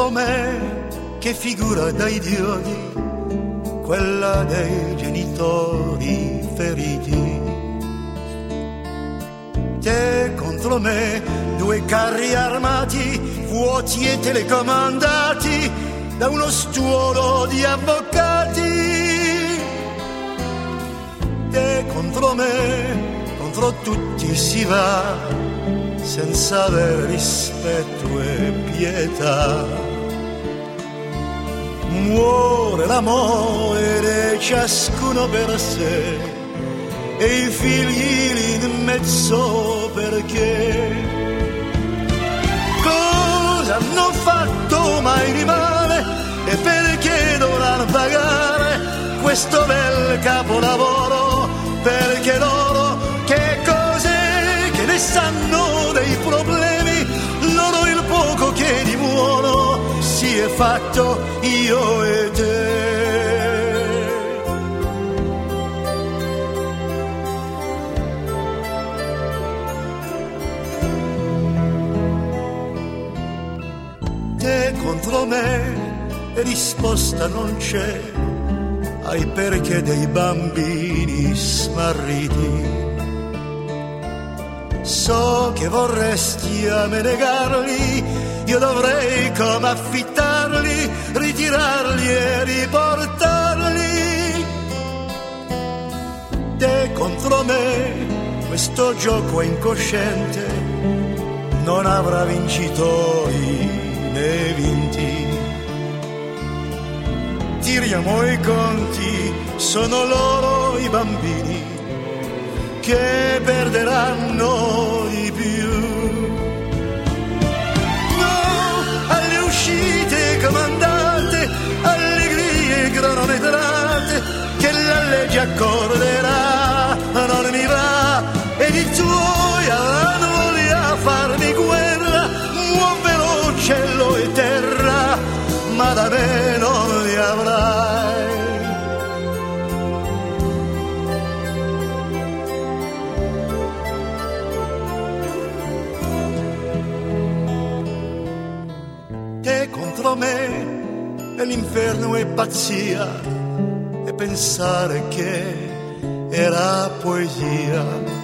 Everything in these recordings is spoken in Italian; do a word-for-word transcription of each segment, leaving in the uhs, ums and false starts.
contro me, che figura da idioti, quella dei genitori feriti. Te contro me, due carri armati, vuoti e telecomandati da uno stuolo di avvocati. Te contro me, contro tutti si va, senza avere rispetto e pietà. Muore l'amore di ciascuno per sé e i figli lì in mezzo perché. Cosa hanno fatto mai di male e perché dovranno pagare questo bel capolavoro? Perché loro che cos'è che ne sanno dei problemi? Loro il poco che di buono si è fatto io e te. Te contro me, risposta non c'è ai perché dei bambini smarriti. So che vorresti a me negarli, io dovrei come affittarli, ritirarli e riportarli. Te contro me, questo gioco è incosciente, non avrà vincitori né vinti. Tiriamo i conti, sono loro i bambini che perderanno di più. No, alle uscite comandate, allegrie cronometrate, che la legge accorderà, non mi va, ed i tuoi avranno voglia farmi guerra, muove veloce cielo e terra, ma da me non li avrai. Te contro me e l'inferno è pazzia, e pensare che era poesia.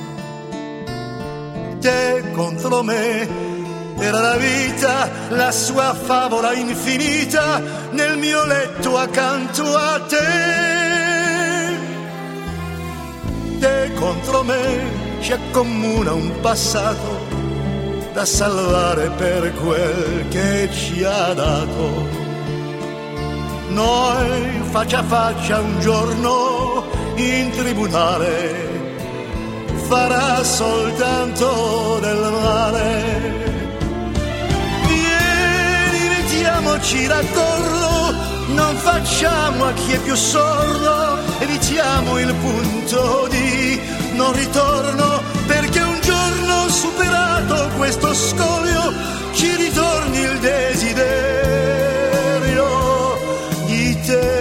Te contro me era la vita, la sua favola infinita, nel mio letto accanto a te. Te contro me ci accomuna un passato da salvare per quel che ci ha dato. Noi faccia a faccia un giorno in tribunale farà soltanto del male. Vieni, mettiamoci d'accordo, non facciamo a chi è più sordo, evitiamo il punto di non ritorno, perché un giorno superato questo scoglio ci ritorni il desiderio di te.